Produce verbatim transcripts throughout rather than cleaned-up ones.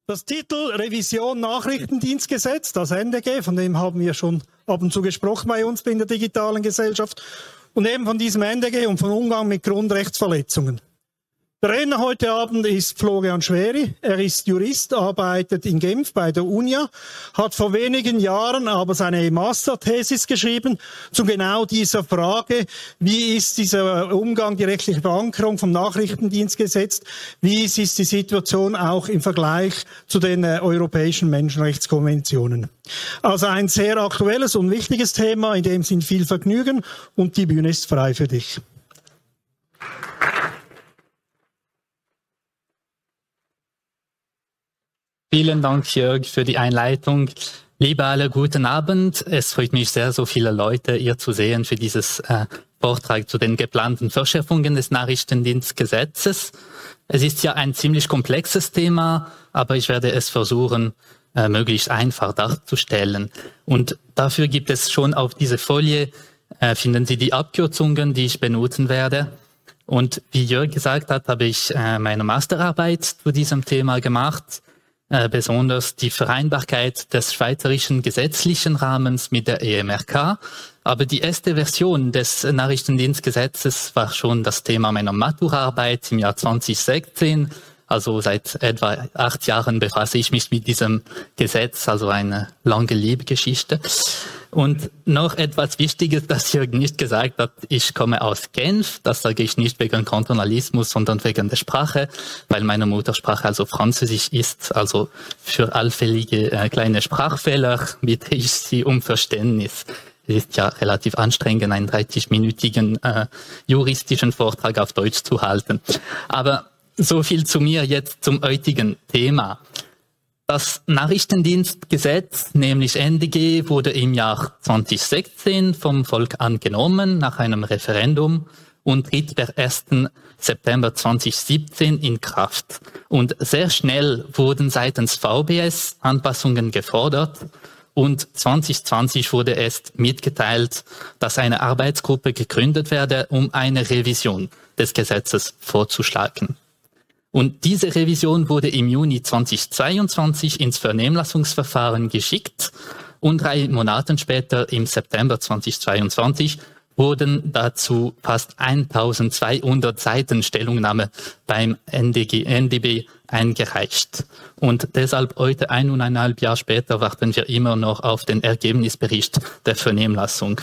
Das Titel Revision Nachrichtendienstgesetz, das N D G, von dem haben wir schon ab und zu gesprochen bei uns in der digitalen Gesellschaft, und eben von diesem N D G und von Umgang mit Grundrechtsverletzungen. Der Redner heute Abend ist Florian Schweri. Er ist Jurist, arbeitet in Genf bei der UNIA, hat vor wenigen Jahren aber seine Masterthesis geschrieben zu genau dieser Frage: Wie ist dieser Umgang, die rechtliche Verankerung vom Nachrichtendienstgesetz? Wie ist die Situation auch im Vergleich zu den äh, europäischen Menschenrechtskonventionen? Also ein sehr aktuelles und wichtiges Thema, in dem sind viel Vergnügen, und die Bühne ist frei für dich. Vielen Dank, Jörg, für die Einleitung. Liebe alle, guten Abend. Es freut mich sehr, so viele Leute hier zu sehen für dieses äh, Vortrag zu den geplanten Verschärfungen des Nachrichtendienstgesetzes. Es ist ja ein ziemlich komplexes Thema, aber ich werde es versuchen, äh, möglichst einfach darzustellen. Und dafür gibt es schon auf dieser Folie, äh, finden Sie die Abkürzungen, die ich benutzen werde. Und wie Jörg gesagt hat, habe ich äh, meine Masterarbeit zu diesem Thema gemacht. Äh, besonders die Vereinbarkeit des schweizerischen gesetzlichen Rahmens mit der E M R K. Aber die erste Version des Nachrichtendienstgesetzes war schon das Thema meiner Maturaarbeit im Jahr zwanzig sechzehn. Also seit etwa acht Jahren befasse ich mich mit diesem Gesetz, also eine lange Liebgeschichte. Und noch etwas Wichtiges, das Jörg nicht gesagt hat: Ich komme aus Genf. Das sage ich nicht wegen Kantonalismus, sondern wegen der Sprache, weil meine Muttersprache also Französisch ist. Also für allfällige äh, kleine Sprachfehler bitte ich Sie um Verständnis. Es ist ja relativ anstrengend, einen dreißigminütigen äh, juristischen Vortrag auf Deutsch zu halten. Aber so viel zu mir jetzt zum heutigen Thema. Das Nachrichtendienstgesetz, nämlich N D G, wurde im Jahr zwanzig sechzehn vom Volk angenommen nach einem Referendum und tritt per ersten September zwanzig siebzehn in Kraft. Und sehr schnell wurden seitens V B S Anpassungen gefordert, und zwanzig zwanzig wurde erst mitgeteilt, dass eine Arbeitsgruppe gegründet werde, um eine Revision des Gesetzes vorzuschlagen. Und diese Revision wurde im Juni zweitausendzweiundzwanzig ins Vernehmlassungsverfahren geschickt, und drei Monate später, im September zweitausendzweiundzwanzig, wurden dazu fast eintausendzweihundert Seiten Stellungnahme beim N D G, N D B eingereicht. Und deshalb heute, eineinhalb Jahre später, warten wir immer noch auf den Ergebnisbericht der Vernehmlassung.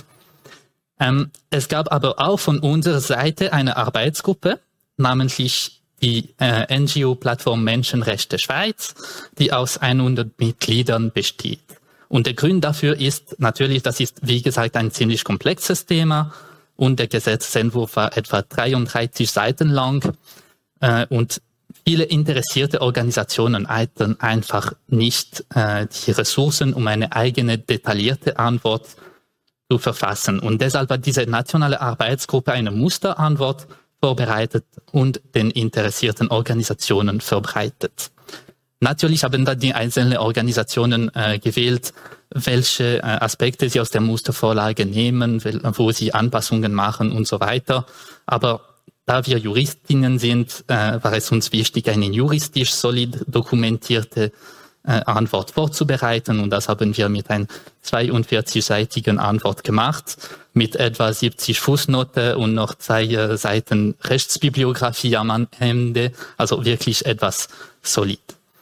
Ähm, es gab aber auch von unserer Seite eine Arbeitsgruppe, namentlich die äh, N G O-Plattform Menschenrechte Schweiz, die aus hundert Mitgliedern besteht. Und der Grund dafür ist natürlich, das ist wie gesagt ein ziemlich komplexes Thema, und der Gesetzesentwurf war etwa dreiunddreißig Seiten lang, äh, und viele interessierte Organisationen hatten einfach nicht äh, die Ressourcen, um eine eigene detaillierte Antwort zu verfassen. Und deshalb hat diese nationale Arbeitsgruppe eine Musterantwort vorbereitet und den interessierten Organisationen verbreitet. Natürlich haben da die einzelnen Organisationen äh, gewählt, welche äh, Aspekte sie aus der Mustervorlage nehmen, wo sie Anpassungen machen und so weiter. Aber da wir Juristinnen sind, äh, war es uns wichtig, eine juristisch solid dokumentierte äh, Antwort vorzubereiten, und das haben wir mit einer zweiundvierzigseitigen Antwort gemacht, mit etwa siebzig Fußnote und noch zwei äh, Seiten Rechtsbibliografie am Ende, also wirklich etwas solid.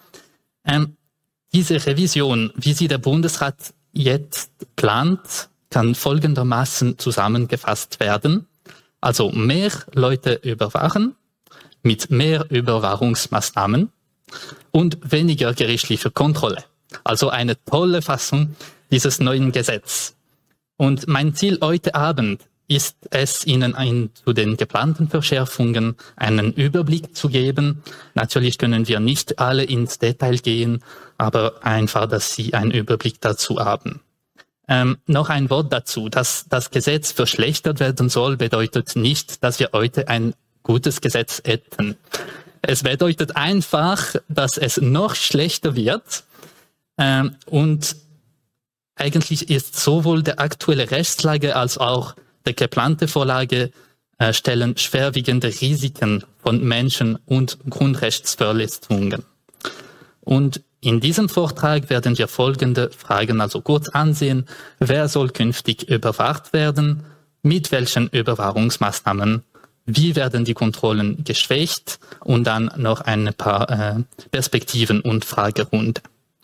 Ähm, diese Revision, wie sie der Bundesrat jetzt plant, kann folgendermaßen zusammengefasst werden. Also mehr Leute überwachen mit mehr Überwachungsmaßnahmen und weniger gerichtliche Kontrolle. Also eine tolle Fassung dieses neuen Gesetzes. Und mein Ziel heute Abend ist es, Ihnen ein, zu den geplanten Verschärfungen einen Überblick zu geben. Natürlich können wir nicht alle ins Detail gehen, aber einfach, dass Sie einen Überblick dazu haben. Ähm, noch ein Wort dazu: Dass das Gesetz verschlechtert werden soll, bedeutet nicht, dass wir heute ein gutes Gesetz hätten. Es bedeutet einfach, dass es noch schlechter wird, ähm, und eigentlich ist sowohl der aktuelle Rechtslage als auch der geplante Vorlage äh, stellen schwerwiegende Risiken von Menschen- und Grundrechtsverletzungen. Und in diesem Vortrag werden wir folgende Fragen also kurz ansehen. Wer soll künftig überwacht werden? Mit welchen Überwachungsmaßnahmen? Wie werden die Kontrollen geschwächt? Und dann noch ein paar äh, Perspektiven und Fragerunde.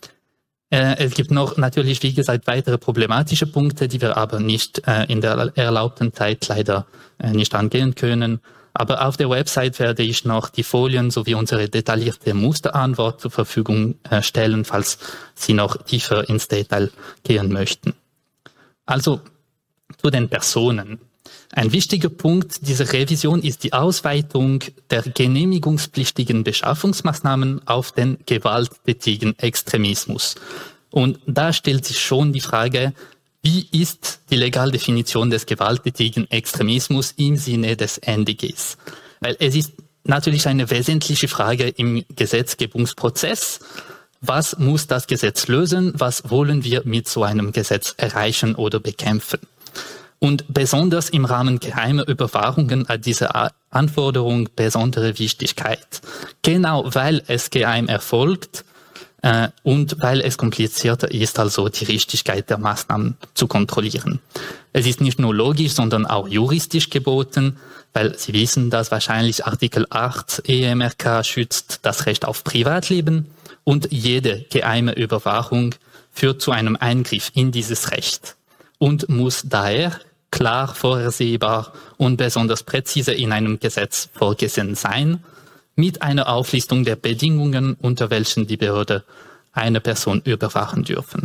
Äh, es gibt noch natürlich, wie gesagt, weitere problematische Punkte, die wir aber nicht äh, in der erlaubten Zeit leider äh, nicht angehen können. Aber auf der Website werde ich noch die Folien sowie unsere detaillierte Musterantwort zur Verfügung äh, stellen, falls Sie noch tiefer ins Detail gehen möchten. Also zu den Personen. Ein wichtiger Punkt dieser Revision ist die Ausweitung der genehmigungspflichtigen Beschaffungsmaßnahmen auf den gewalttätigen Extremismus. Und da stellt sich schon die Frage, wie ist die Legaldefinition des gewalttätigen Extremismus im Sinne des N D Gs? Weil es ist natürlich eine wesentliche Frage im Gesetzgebungsprozess. Was muss das Gesetz lösen? Was wollen wir mit so einem Gesetz erreichen oder bekämpfen? Und besonders im Rahmen geheimer Überwachungen hat diese Anforderung besondere Wichtigkeit. Genau weil es geheim erfolgt, Äh, und weil es komplizierter ist, also die Richtigkeit der Maßnahmen zu kontrollieren. Es ist nicht nur logisch, sondern auch juristisch geboten, weil Sie wissen, dass wahrscheinlich Artikel acht E M R K schützt das Recht auf Privatleben und jede geheime Überwachung führt zu einem Eingriff in dieses Recht und muss daher klar, vorhersehbar und besonders präzise in einem Gesetz vorgesehen sein, mit einer Auflistung der Bedingungen, unter welchen die Behörde eine Person überwachen dürfen.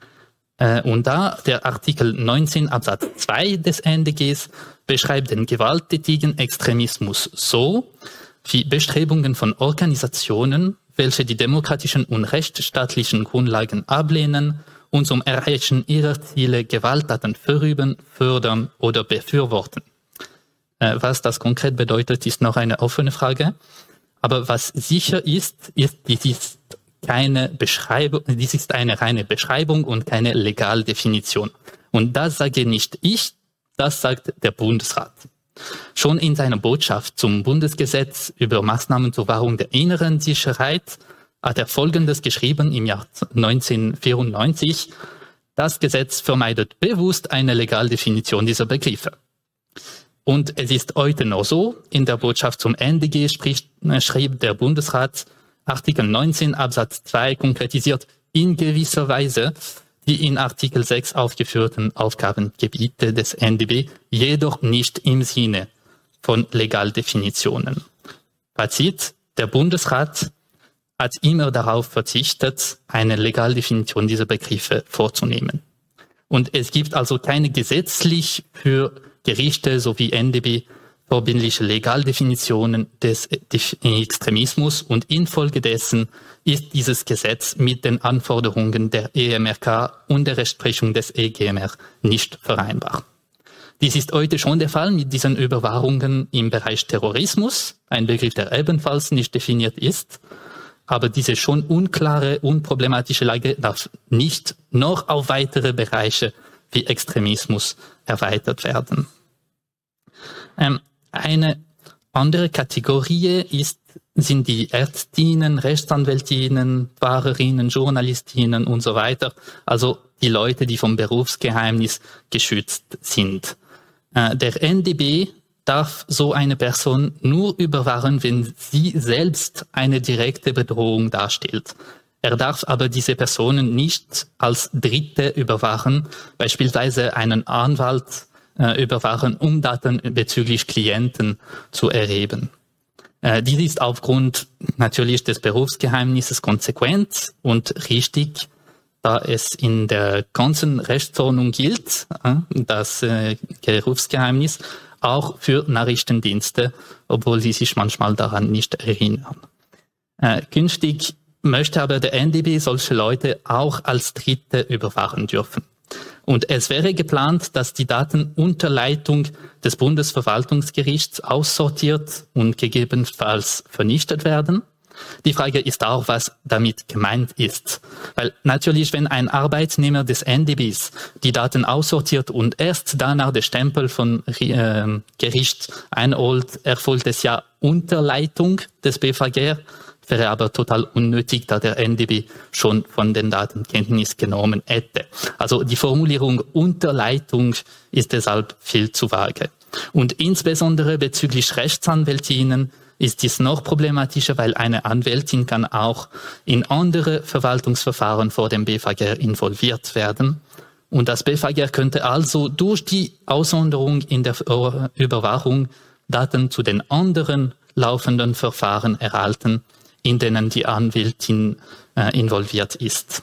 Äh, und da der Artikel neunzehn Absatz zwei des N D Gs beschreibt den gewalttätigen Extremismus so, wie Bestrebungen von Organisationen, welche die demokratischen und rechtsstaatlichen Grundlagen ablehnen und zum Erreichen ihrer Ziele Gewalttaten verüben, fördern oder befürworten. Äh, was das konkret bedeutet, ist noch eine offene Frage. Aber was sicher ist, ist, dies ist keine Beschreibung, dies ist eine reine Beschreibung und keine Legaldefinition. Und das sage nicht ich, das sagt der Bundesrat. Schon in seiner Botschaft zum Bundesgesetz über Maßnahmen zur Wahrung der inneren Sicherheit hat er Folgendes geschrieben im Jahr neunzehnhundertvierundneunzig. Das Gesetz vermeidet bewusst eine Legaldefinition dieser Begriffe. Und es ist heute noch so, in der Botschaft zum N D G spricht, schrieb der Bundesrat, Artikel neunzehn Absatz zwei konkretisiert in gewisser Weise die in Artikel sechs aufgeführten Aufgabengebiete des N D B, jedoch nicht im Sinne von Legaldefinitionen. Fazit, der Bundesrat hat immer darauf verzichtet, eine Legaldefinition dieser Begriffe vorzunehmen. Und es gibt also keine gesetzlich für Gerichte sowie N D B verbindliche Legaldefinitionen des Extremismus und infolgedessen ist dieses Gesetz mit den Anforderungen der E M R K und der Rechtsprechung des E G M R nicht vereinbar. Dies ist heute schon der Fall mit diesen Überwachungen im Bereich Terrorismus, ein Begriff, der ebenfalls nicht definiert ist, aber diese schon unklare, unproblematische Lage darf nicht noch auf weitere Bereiche wie Extremismus erweitert werden. Ähm, eine andere Kategorie ist, sind die Ärztinnen, Rechtsanwältinnen, Fahrerinnen, Journalistinnen und so weiter, also die Leute, die vom Berufsgeheimnis geschützt sind. Äh, der N D B darf so eine Person nur überwachen, wenn sie selbst eine direkte Bedrohung darstellt. Er darf aber diese Personen nicht als Dritte überwachen, beispielsweise einen Anwalt äh, überwachen, um Daten bezüglich Klienten zu erheben. Äh, dies ist aufgrund natürlich des Berufsgeheimnisses konsequent und richtig, da es in der ganzen Rechtsordnung gilt, äh, das äh, Berufsgeheimnis, auch für Nachrichtendienste, obwohl sie sich manchmal daran nicht erinnern. Äh, künftig möchte aber der N D B solche Leute auch als Dritte überwachen dürfen. Und es wäre geplant, dass die Daten unter Leitung des Bundesverwaltungsgerichts aussortiert und gegebenenfalls vernichtet werden. Die Frage ist auch, was damit gemeint ist. Weil natürlich, wenn ein Arbeitnehmer des N D Bs die Daten aussortiert und erst danach der Stempel von äh, Gericht einholt, erfolgt es ja unter Leitung des B V G, wäre aber total unnötig, da der N D B schon von den Daten Kenntnis genommen hätte. Also die Formulierung unter Leitung ist deshalb viel zu vage. Und insbesondere bezüglich Rechtsanwältinnen ist dies noch problematischer, weil eine Anwältin kann auch in andere Verwaltungsverfahren vor dem B V G involviert werden. Und das B V G könnte also durch die Aussonderung in der Überwachung Daten zu den anderen laufenden Verfahren erhalten, in denen die Anwältin äh, involviert ist.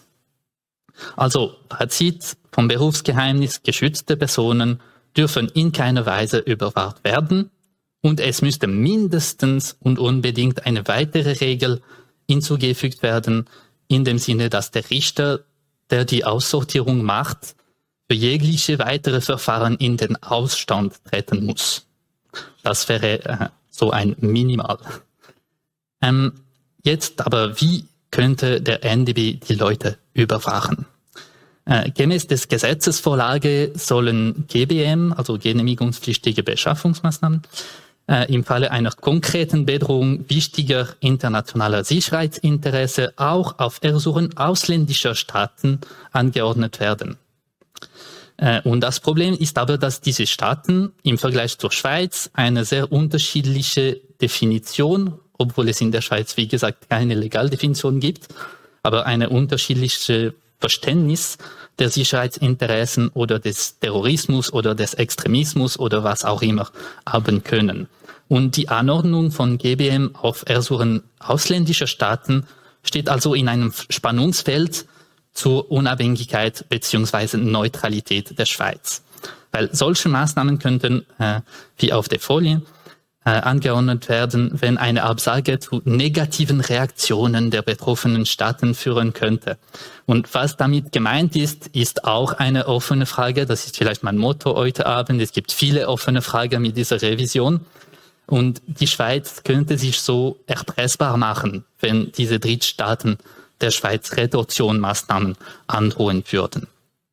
Also Fazit: vom Berufsgeheimnis geschützte Personen dürfen in keiner Weise überwacht werden und es müsste mindestens und unbedingt eine weitere Regel hinzugefügt werden, in dem Sinne, dass der Richter, der die Aussortierung macht, für jegliche weitere Verfahren in den Ausstand treten muss. Das wäre äh, so ein Minimal. Ähm, jetzt aber, wie könnte der N D B die Leute überwachen? Äh, gemäß des Gesetzesvorlage sollen G B M, also genehmigungspflichtige Beschaffungsmaßnahmen, äh, im Falle einer konkreten Bedrohung wichtiger internationaler Sicherheitsinteresse auch auf Ersuchen ausländischer Staaten angeordnet werden. Äh, und das Problem ist aber, dass diese Staaten im Vergleich zur Schweiz eine sehr unterschiedliche Definition, obwohl es in der Schweiz, wie gesagt, keine Legaldefinition gibt, aber eine unterschiedliche Verständnis der Sicherheitsinteressen oder des Terrorismus oder des Extremismus oder was auch immer haben können. Und die Anordnung von G B M auf Ersuchen ausländischer Staaten steht also in einem Spannungsfeld zur Unabhängigkeit bzw. Neutralität der Schweiz. Weil solche Maßnahmen könnten, äh, wie auf der Folie, äh, angeordnet werden, wenn eine Absage zu negativen Reaktionen der betroffenen Staaten führen könnte. Und was damit gemeint ist, ist auch eine offene Frage. Das ist vielleicht mein Motto heute Abend. Es gibt viele offene Fragen mit dieser Revision. Und die Schweiz könnte sich so erpressbar machen, wenn diese Drittstaaten der Schweiz Reduktionsmaßnahmen androhen würden.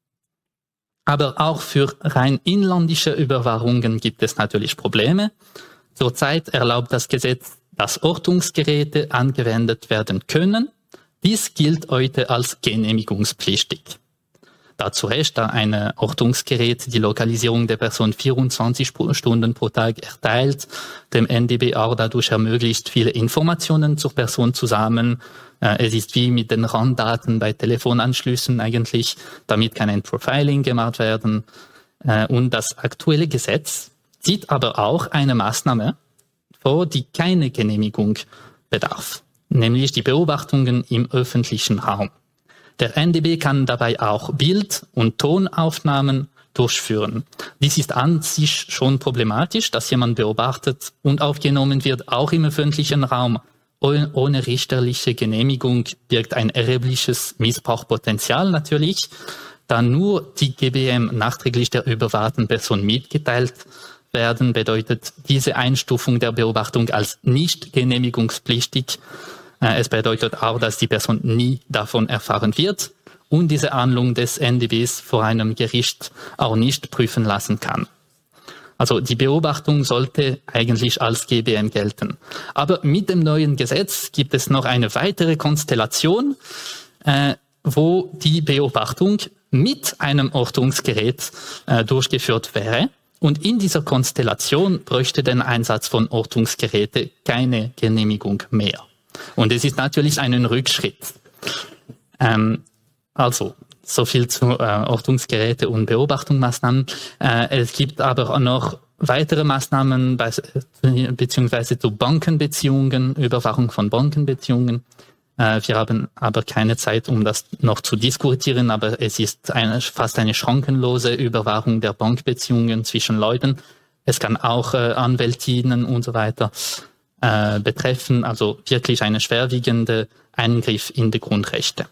Aber auch für rein inländische Überwachungen gibt es natürlich Probleme. Zurzeit erlaubt das Gesetz, dass Ortungsgeräte angewendet werden können. Dies gilt heute als genehmigungspflichtig. Dazu recht, da ein Ortungsgerät die Lokalisierung der Person vierundzwanzig Stunden pro Tag erteilt, dem N D B auch dadurch ermöglicht, viele Informationen zur Person zu sammeln. Es ist wie mit den Randdaten bei Telefonanschlüssen eigentlich, damit kann ein Profiling gemacht werden. Und das aktuelle Gesetz sieht aber auch eine Maßnahme vor, die keine Genehmigung bedarf, nämlich die Beobachtungen im öffentlichen Raum. Der N D B kann dabei auch Bild- und Tonaufnahmen durchführen. Dies ist an sich schon problematisch, dass jemand beobachtet und aufgenommen wird, auch im öffentlichen Raum. Ohne richterliche Genehmigung birgt ein erhebliches Missbrauchspotenzial natürlich, da nur die G B M nachträglich der überwachten Person mitgeteilt werden, bedeutet diese Einstufung der Beobachtung als nicht genehmigungspflichtig. Es bedeutet auch, dass die Person nie davon erfahren wird und diese Handlung des N D Bs vor einem Gericht auch nicht prüfen lassen kann. Also die Beobachtung sollte eigentlich als G B M gelten. Aber mit dem neuen Gesetz gibt es noch eine weitere Konstellation, äh, wo die Beobachtung mit einem Ortungsgerät äh, durchgeführt wäre. Und in dieser Konstellation bräuchte der Einsatz von Ortungsgeräten keine Genehmigung mehr. Und es ist natürlich ein Rückschritt. Ähm, also, so viel zu äh, Ortungsgeräte und Beobachtungsmaßnahmen. Äh, es gibt aber auch noch weitere Maßnahmen bei, beziehungsweise zu Bankenbeziehungen, Überwachung von Bankenbeziehungen. Äh, wir haben aber keine Zeit, um das noch zu diskutieren, aber es ist eine, fast eine schrankenlose Überwachung der Bankbeziehungen zwischen Leuten. Es kann auch äh, Anwältinnen und so weiter äh, betreffen, also wirklich eine schwerwiegende Eingriff in die Grundrechte.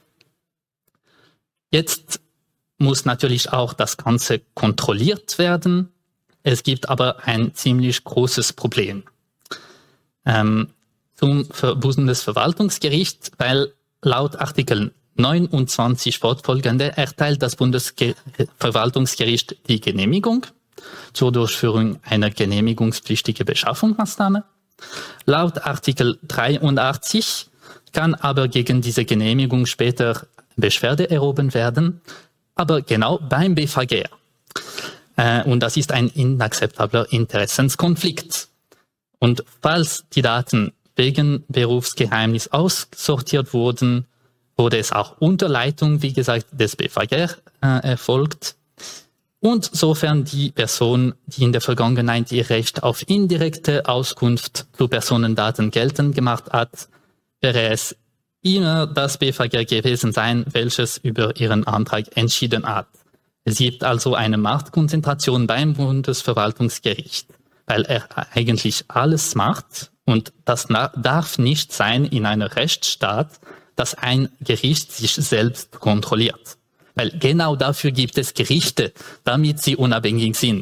Jetzt muss natürlich auch das Ganze kontrolliert werden. Es gibt aber ein ziemlich großes Problem ähm, zum Bundesverwaltungsgericht, weil laut Artikel neunundzwanzig fortfolgende erteilt das Bundesverwaltungsgericht die Genehmigung zur Durchführung einer genehmigungspflichtigen Beschaffungsmaßnahme. Laut Artikel dreiundachtzig kann aber gegen diese Genehmigung später Beschwerde erhoben werden, aber genau beim B V G R. Äh, und das ist ein inakzeptabler Interessenskonflikt. Und falls die Daten wegen Berufsgeheimnis aussortiert wurden, wurde es auch unter Leitung, wie gesagt, des B V G R äh, erfolgt. Und sofern die Person, die in der Vergangenheit ihr Recht auf indirekte Auskunft zu Personendaten geltend gemacht hat, wäre es immer das B V G R gewesen sein, welches über ihren Antrag entschieden hat. Es gibt also eine Machtkonzentration beim Bundesverwaltungsgericht, weil er eigentlich alles macht und das darf nicht sein in einem Rechtsstaat, dass ein Gericht sich selbst kontrolliert. Weil genau dafür gibt es Gerichte, damit sie unabhängig sind.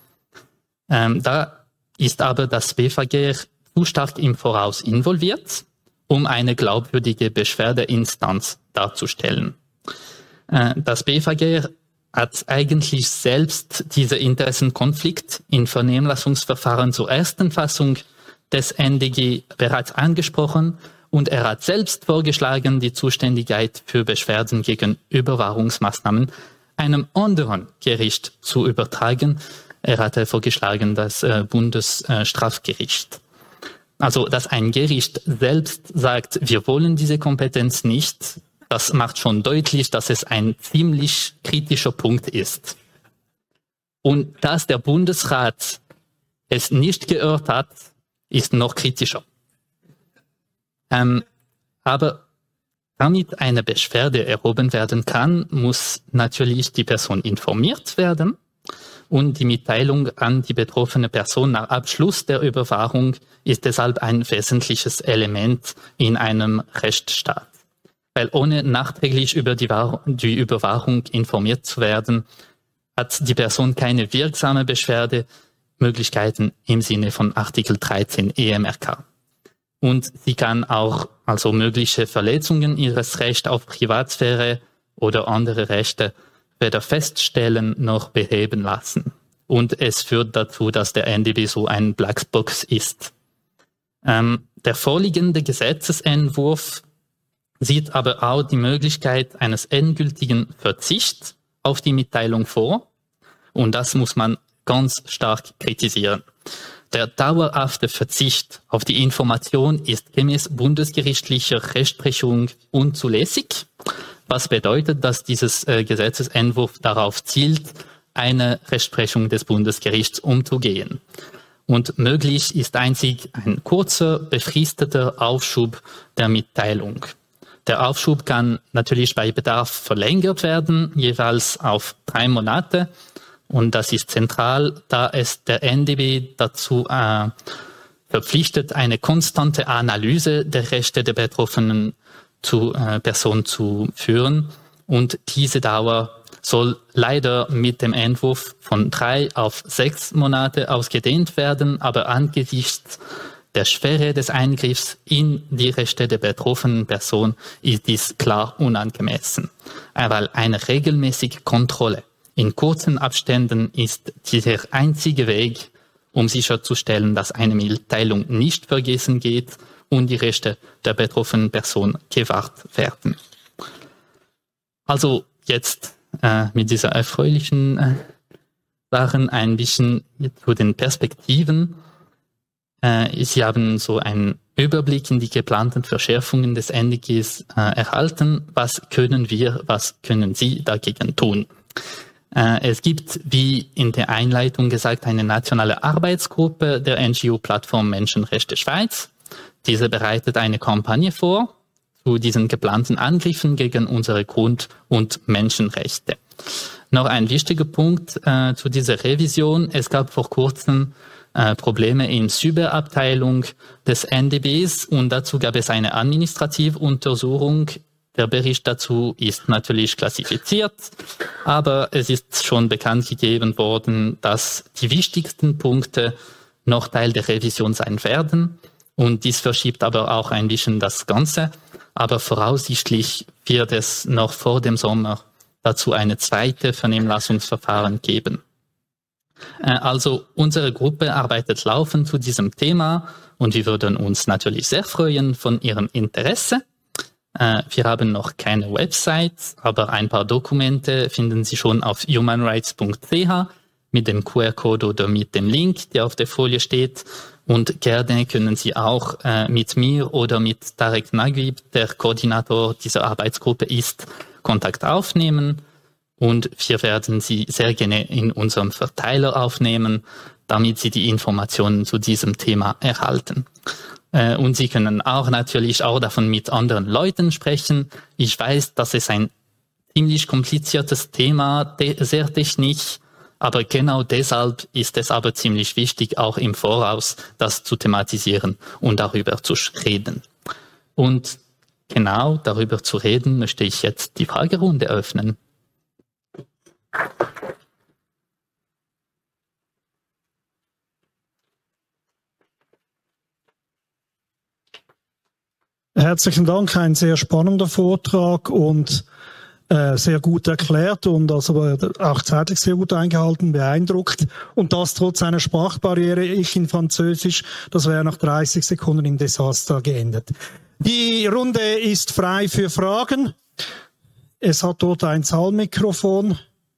Ähm, da ist aber das B V G R zu stark im Voraus involviert, um eine glaubwürdige Beschwerdeinstanz darzustellen. Äh, das B V G R hat eigentlich selbst diesen Interessenkonflikt in Vernehmlassungsverfahren zur ersten Fassung des N D G bereits angesprochen und er hat selbst vorgeschlagen, die Zuständigkeit für Beschwerden gegen Überwachungsmaßnahmen einem anderen Gericht zu übertragen. Er hatte vorgeschlagen, das äh, Bundesstrafgericht. Also, dass ein Gericht selbst sagt, wir wollen diese Kompetenz nicht, das macht schon deutlich, dass es ein ziemlich kritischer Punkt ist. Und dass der Bundesrat es nicht geirrt hat, ist noch kritischer. Ähm, aber damit eine Beschwerde erhoben werden kann, muss natürlich die Person informiert werden und die Mitteilung an die betroffene Person nach Abschluss der Überwachung ist deshalb ein wesentliches Element in einem Rechtsstaat. Weil ohne nachträglich über die, die Überwachung informiert zu werden, hat die Person keine wirksame Beschwerdemöglichkeiten im Sinne von Artikel dreizehn E M R K. Und sie kann auch also mögliche Verletzungen ihres Rechts auf Privatsphäre oder andere Rechte weder feststellen noch beheben lassen. Und es führt dazu, dass der N D B so ein Blackbox ist. Ähm, der vorliegende Gesetzesentwurf sieht aber auch die Möglichkeit eines endgültigen Verzichts auf die Mitteilung vor. Und das muss man ganz stark kritisieren. Der dauerhafte Verzicht auf die Information ist gemäß bundesgerichtlicher Rechtsprechung unzulässig, was bedeutet, dass dieses äh, Gesetzesentwurf darauf zielt, eine Rechtsprechung des Bundesgerichts umzugehen. Und möglich ist einzig ein kurzer, befristeter Aufschub der Mitteilung. Der Aufschub kann natürlich bei Bedarf verlängert werden, jeweils auf drei Monate. Und das ist zentral, da es der N D B dazu äh, verpflichtet, eine konstante Analyse der Rechte der betroffenen zu, äh, Person zu führen. Und diese Dauer soll leider mit dem Entwurf von drei auf sechs Monate ausgedehnt werden, aber angesichts der Schwere des Eingriffs in die Rechte der betroffenen Person ist dies klar unangemessen, weil eine regelmäßige Kontrolle in kurzen Abständen ist dieser einzige Weg, um sicherzustellen, dass eine Mitteilung nicht vergessen geht und die Rechte der betroffenen Person gewahrt werden. Also jetzt äh, mit dieser erfreulichen äh, Sachen ein bisschen zu den Perspektiven. Äh, Sie haben so einen Überblick in die geplanten Verschärfungen des N D Gs äh, erhalten. Was können wir, was können Sie dagegen tun? Es gibt, wie in der Einleitung gesagt, eine nationale Arbeitsgruppe der N G O-Plattform Menschenrechte Schweiz. Diese bereitet eine Kampagne vor zu diesen geplanten Angriffen gegen unsere Grund- und Menschenrechte. Noch ein wichtiger Punkt äh, zu dieser Revision. Es gab vor kurzem äh, Probleme in Cyberabteilung des N D Bs und dazu gab es eine Administrativuntersuchung. Der Bericht dazu ist natürlich klassifiziert, aber es ist schon bekannt gegeben worden, dass die wichtigsten Punkte noch Teil der Revision sein werden. Und dies verschiebt aber auch ein bisschen das Ganze. Aber voraussichtlich wird es noch vor dem Sommer dazu eine zweite Vernehmlassungsverfahren geben. Also unsere Gruppe arbeitet laufend zu diesem Thema und wir würden uns natürlich sehr freuen von Ihrem Interesse. Äh, wir haben noch keine Website, aber ein paar Dokumente finden Sie schon auf humanrights punkt c h mit dem Q R-Code oder mit dem Link, der auf der Folie steht. Und gerne können Sie auch äh, mit mir oder mit Tarek Naguib, der Koordinator dieser Arbeitsgruppe ist, Kontakt aufnehmen. Und wir werden Sie sehr gerne in unserem Verteiler aufnehmen, damit Sie die Informationen zu diesem Thema erhalten. Äh, und Sie können auch natürlich auch davon mit anderen Leuten sprechen. Ich weiß, dass es ein ziemlich kompliziertes Thema, te- sehr technisch, aber genau deshalb ist es aber ziemlich wichtig, auch im Voraus das zu thematisieren und darüber zu reden. Und genau darüber zu reden, möchte ich jetzt die Fragerunde öffnen. Herzlichen Dank, ein sehr spannender Vortrag und äh, sehr gut erklärt und also auch zeitlich sehr gut eingehalten, beeindruckt. Und das trotz einer Sprachbarriere, ich in Französisch, das wäre nach dreißig Sekunden im Desaster geendet. Die Runde ist frei für Fragen. Es hat dort ein Saalmikrofon.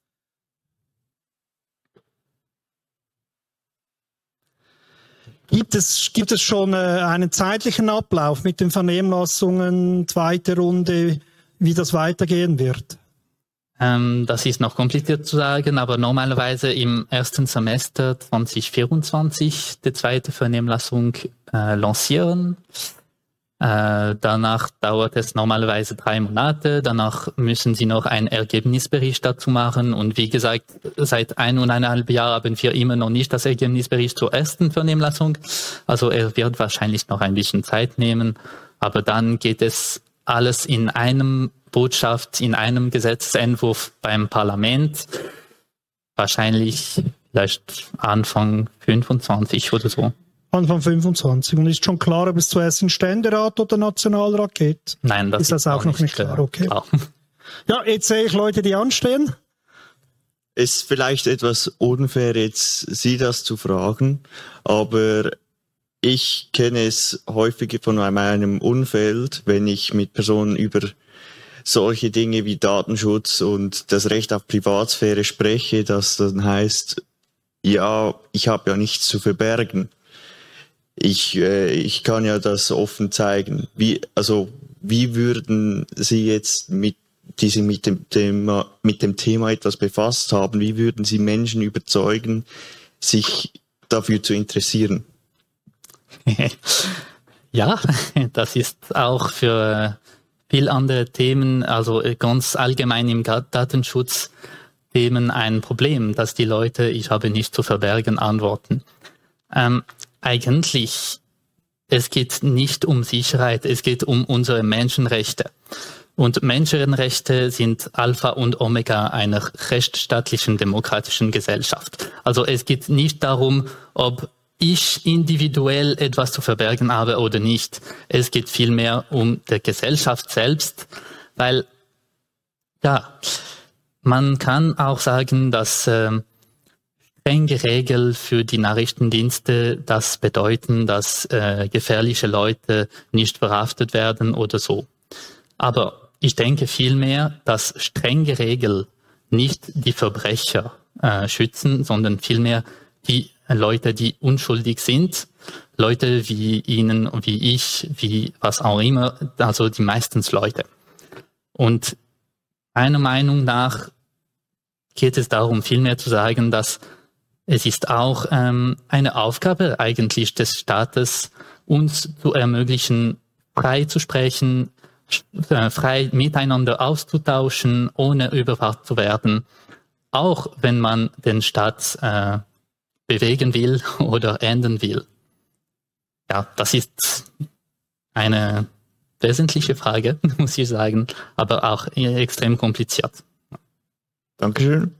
Gibt es, gibt es schon äh, einen zeitlichen Ablauf mit den Vernehmlassungen, zweite Runde, wie das weitergehen wird? Ähm, das ist noch kompliziert zu sagen, aber normalerweise im ersten Semester zwanzig vierundzwanzig die zweite Vernehmlassung äh, lancieren. Äh, danach dauert es normalerweise drei Monate. Danach müssen Sie noch einen Ergebnisbericht dazu machen. Und wie gesagt, seit ein und eineinhalb Jahren haben wir immer noch nicht das Ergebnisbericht zur ersten Vernehmlassung. Also er wird wahrscheinlich noch ein bisschen Zeit nehmen. Aber dann geht es alles in einem Botschaft, in einem Gesetzentwurf beim Parlament. Wahrscheinlich vielleicht Anfang fünfundzwanzig oder so. Anfang fünfundzwanzig. Und ist schon klar, ob es zuerst in Ständerat oder Nationalrat geht? Nein, das ist das auch noch nicht klar. Okay. Klar. Ja, jetzt sehe ich Leute, die anstehen. Es ist vielleicht etwas unfair, jetzt Sie das zu fragen, aber ich kenne es häufig von meinem Umfeld, wenn ich mit Personen über solche Dinge wie Datenschutz und das Recht auf Privatsphäre spreche, das dann heißt, ja, ich habe ja nichts zu verbergen. Ich, äh, ich kann ja das offen zeigen. Wie, also, wie würden Sie jetzt mit diesem, mit dem Thema, mit dem Thema etwas befasst haben? Wie würden Sie Menschen überzeugen, sich dafür zu interessieren? Ja, das ist auch für viele andere Themen, also ganz allgemein im Datenschutz Themen ein Problem, dass die Leute, ich habe nichts zu verbergen, antworten. Ähm, Eigentlich, es geht nicht um Sicherheit, es geht um unsere Menschenrechte. Und Menschenrechte sind Alpha und Omega einer rechtsstaatlichen demokratischen Gesellschaft. Also es geht nicht darum, ob ich individuell etwas zu verbergen habe oder nicht. Es geht vielmehr um die Gesellschaft selbst, weil, ja, man kann auch sagen, dass äh, strenge Regeln für die Nachrichtendienste, das bedeuten, dass äh, gefährliche Leute nicht verhaftet werden oder so. Aber ich denke vielmehr, dass strenge Regeln nicht die Verbrecher äh, schützen, sondern vielmehr die Leute, die unschuldig sind, Leute wie Ihnen, wie ich, wie was auch immer, also die meistens Leute. Und meiner Meinung nach geht es darum, vielmehr zu sagen, dass es ist auch ähm, eine Aufgabe eigentlich des Staates, uns zu ermöglichen, frei zu sprechen, äh, frei miteinander auszutauschen, ohne überwacht zu werden, auch wenn man den Staat äh, bewegen will oder ändern will. Ja, das ist eine wesentliche Frage, muss ich sagen, aber auch extrem kompliziert. Dankeschön.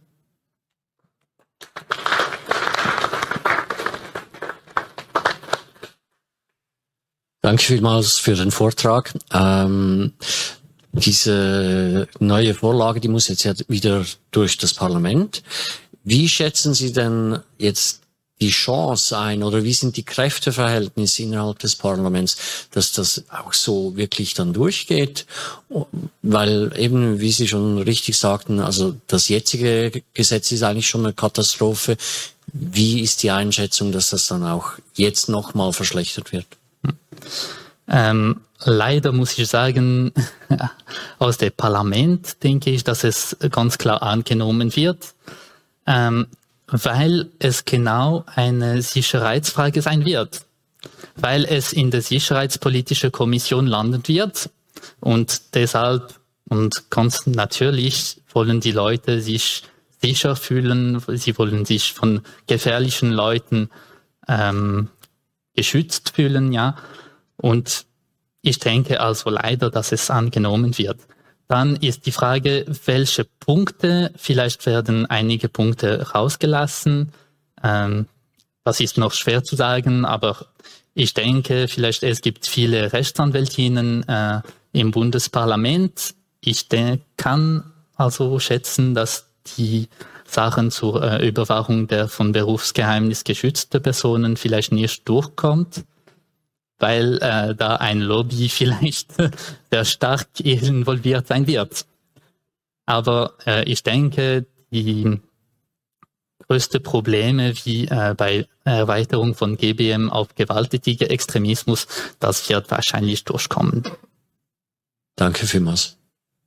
Danke vielmals für den Vortrag. Ähm, diese neue Vorlage, die muss jetzt ja wieder durch das Parlament. Wie schätzen Sie denn jetzt die Chance ein oder wie sind die Kräfteverhältnisse innerhalb des Parlaments, dass das auch so wirklich dann durchgeht? Weil eben, wie Sie schon richtig sagten, also das jetzige Gesetz ist eigentlich schon eine Katastrophe. Wie ist die Einschätzung, dass das dann auch jetzt nochmal verschlechtert wird? Ähm, leider muss ich sagen, aus dem Parlament denke ich, dass es ganz klar angenommen wird, ähm, weil es genau eine Sicherheitsfrage sein wird, weil es in der Sicherheitspolitischen Kommission landen wird und deshalb und ganz natürlich wollen die Leute sich sicher fühlen, sie wollen sich von gefährlichen Leuten ähm, geschützt fühlen, ja. Und ich denke also leider, dass es angenommen wird. Dann ist die Frage, welche Punkte, vielleicht werden einige Punkte rausgelassen. Ähm, das ist noch schwer zu sagen, aber ich denke, vielleicht es gibt viele Rechtsanwältinnen äh, im Bundesparlament. Ich de- kann also schätzen, dass die Sachen zur äh, Überwachung der von Berufsgeheimnis geschützten Personen vielleicht nicht durchkommt, weil äh, da ein Lobby vielleicht sehr stark involviert sein wird. Aber äh, ich denke, die größten Probleme wie äh, bei Erweiterung von G B M auf gewalttätiger Extremismus, das wird wahrscheinlich durchkommen. Danke vielmals.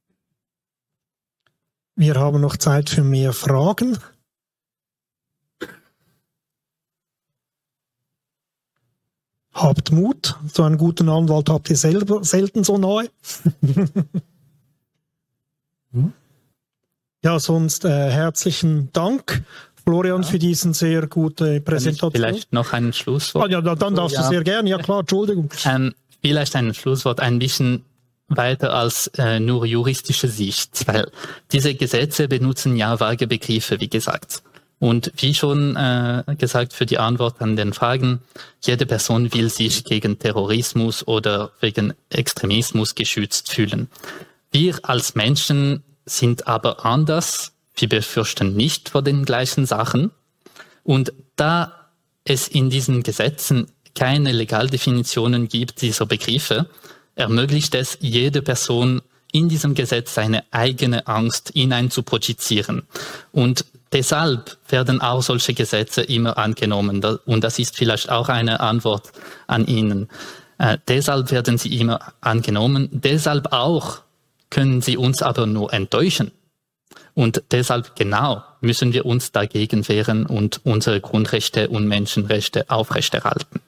Wir haben noch Zeit für mehr Fragen. Habt Mut, so einen guten Anwalt habt ihr selber selten so nahe. Ja, sonst äh, herzlichen Dank, Florian, ja. für diesen sehr gute Präsentation. Vielleicht noch ein Schlusswort. Ah, ja, dann darfst ja. du sehr gerne, ja klar, Entschuldigung. Ähm, vielleicht ein Schlusswort, ein bisschen weiter als äh, nur juristische Sicht, weil diese Gesetze benutzen ja vage Begriffe, wie gesagt. Und wie schon äh, gesagt, für die Antwort an den Fragen, jede Person will sich gegen Terrorismus oder wegen Extremismus geschützt fühlen. Wir als Menschen sind aber anders, wir befürchten nicht vor den gleichen Sachen. Und da es in diesen Gesetzen keine Legaldefinitionen gibt dieser Begriffe, ermöglicht es jede Person in diesem Gesetz seine eigene Angst hinein zu projizieren. Und deshalb werden auch solche Gesetze immer angenommen. Und das ist vielleicht auch eine Antwort an Ihnen. Äh, deshalb werden sie immer angenommen. Deshalb auch können sie uns aber nur enttäuschen. Und deshalb genau müssen wir uns dagegen wehren und unsere Grundrechte und Menschenrechte aufrechterhalten.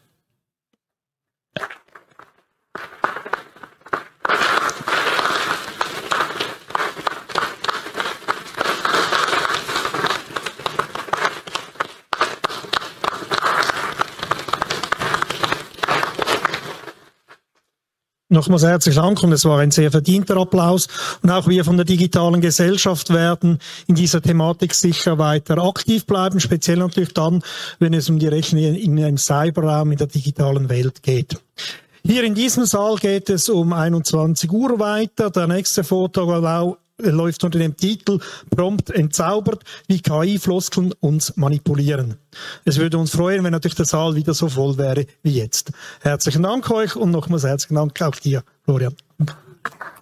Nochmals herzlichen Dank und es war ein sehr verdienter Applaus. Und auch wir von der digitalen Gesellschaft werden in dieser Thematik sicher weiter aktiv bleiben, speziell natürlich dann, wenn es um die Rechte in einem Cyberraum in der digitalen Welt geht. Hier in diesem Saal geht es um einundzwanzig Uhr weiter. Der nächste Vortrag läuft unter dem Titel Prompt entzaubert, wie K I-Floskeln uns manipulieren. Es würde uns freuen, wenn natürlich der Saal wieder so voll wäre wie jetzt. Herzlichen Dank euch und nochmals herzlichen Dank auch dir, Florian.